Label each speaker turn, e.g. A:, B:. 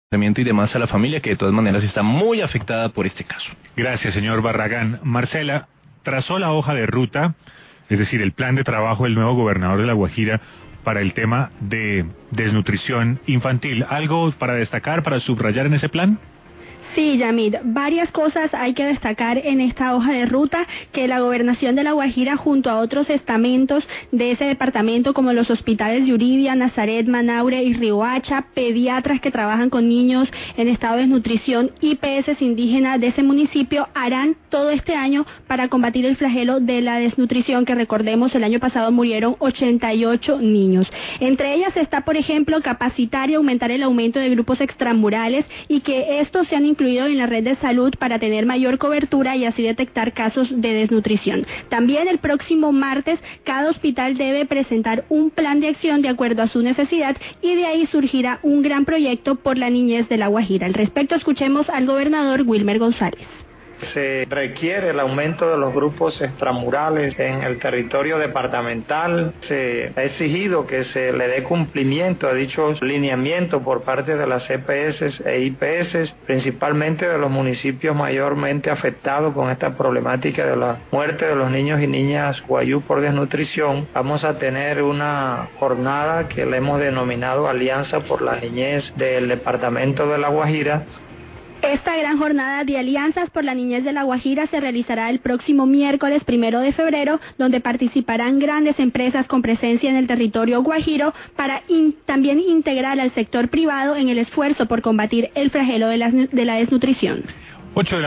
A: y demás a la familia, que de todas maneras está muy afectada por este caso.
B: Gracias, señor Barragán. Marcela, trazó la hoja de ruta, es decir, el plan de trabajo del nuevo gobernador de La Guajira para el tema de desnutrición infantil. ¿Algo para destacar, para subrayar en ese plan?
C: Sí, Yamid, varias cosas hay que destacar en esta hoja de ruta, que la gobernación de La Guajira junto a otros estamentos de ese departamento como los hospitales de Uribe, Nazaret, Manaure y Riohacha, pediatras que trabajan con niños en estado de desnutrición, IPS indígenas de ese municipio, harán todo este año para combatir el flagelo de la desnutrición, que recordemos el año pasado murieron 88 niños. Entre ellas está, por ejemplo, capacitar y aumentar el aumento de grupos extramurales y que estos sean incluido en la red de salud para tener mayor cobertura y así detectar casos de desnutrición. También el próximo martes cada hospital debe presentar un plan de acción de acuerdo a su necesidad y de ahí surgirá un gran proyecto por la niñez de La Guajira. Al respecto escuchemos al gobernador Wilmer González.
D: Se requiere el aumento de los grupos extramurales en el territorio departamental. Se ha exigido que se le dé cumplimiento a dichos lineamientos por parte de las EPS e IPS, principalmente de los municipios mayormente afectados con esta problemática de la muerte de los niños y niñas guayú por desnutrición. Vamos a tener una jornada que le hemos denominado Alianza por la Niñez del Departamento de La Guajira.
C: Esta gran jornada de alianzas por la niñez de La Guajira se realizará el próximo miércoles 1 de febrero, donde participarán grandes empresas con presencia en el territorio guajiro para también integrar al sector privado en el esfuerzo por combatir el flagelo de la desnutrición.